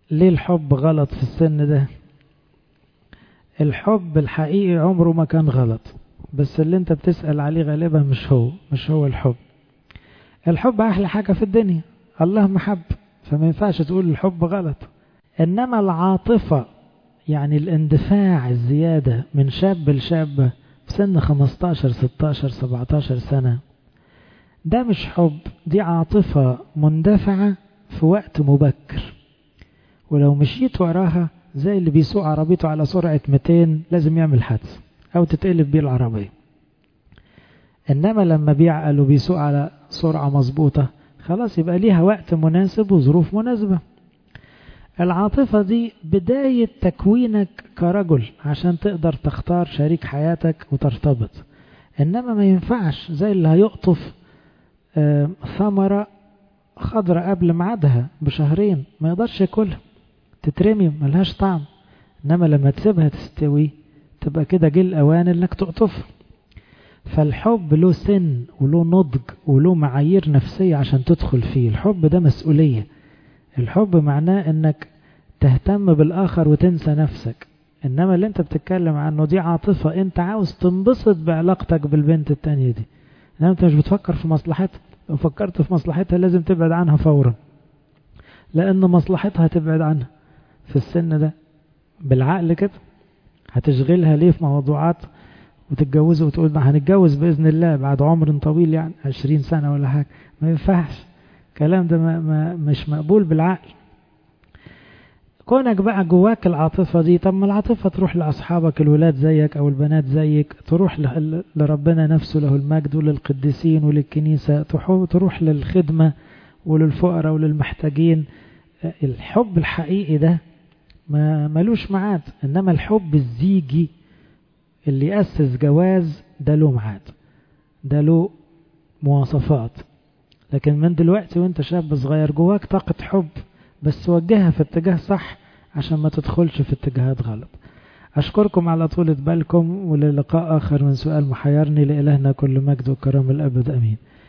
ليه الحب غلط في السن ده؟ الحب الحقيقي عمره ما كان غلط، بس اللي انت بتسأل عليه غالبا مش هو الحب. الحب احلى حاجة في الدنيا، الله محب، فما ينفعش تقول الحب غلط. انما العاطفة يعني الاندفاع الزيادة من شاب لشاب في سن 15 16 17 سنة، ده مش حب، دي عاطفة مندفعة في وقت مبكر، ولو مشيت وراها زي اللي بيسوق عربيته على سرعة 200 لازم يعمل حادث او تتقلب بيه العربية. انما لما بيعقل وبيسوق على سرعة مظبوطة خلاص يبقى ليها وقت مناسب وظروف مناسبة. العاطفة دي بداية تكوينك كرجل عشان تقدر تختار شريك حياتك وترتبط. انما ما ينفعش زي اللي هيقطف ثمرة خضرة قبل ميعادها بشهرين ما يقدرش ياكلها، تترمي ملهاش طعم. انما لما تسيبها تستوي تبقى كده جه الاوان انك تقطفها. فالحب له سن وله نضج وله معايير نفسية عشان تدخل فيه. الحب ده مسؤولية. الحب معناه انك تهتم بالاخر وتنسى نفسك. انما اللي انت بتتكلم عنه دي عاطفة، انت عاوز تنبسط بعلاقتك بالبنت التانية دي، انما انت مش بتفكر في مصلحتها. لو فكرت في مصلحتها لازم تبعد عنها فورا، لان مصلحتها تبعد عنها في السن ده. بالعقل كده هتشغلها ليه في موضوعات وتتجوزوا وتقول ما هنتجوز بإذن الله بعد عمر طويل، يعني 20 سنة ولا حاجة؟ ما ينفعش الكلام ده، مش مقبول بالعقل. كونك بقى جواك العاطفة دي، طب ما العاطفة تروح لأصحابك الولاد زيك أو البنات زيك، تروح لربنا نفسه له المجد وللقديسين وللكنيسة، تروح للخدمة وللفقراء وللمحتاجين. الحب الحقيقي ده ما ملوش ميعاد. إنما الحب الزيجي اللي يأسس جواز ده له ميعاد، ده له مواصفات. لكن من دلوقتي وانت شاب صغير جواك طاقة حب، بس وجهها في اتجاه صح عشان ما تدخلش في اتجاهات غلط. أشكركم على طولة بالكم، وللقاء آخر من سؤال محيرني. لإلهنا كل مجد وكرم الأبد أمين.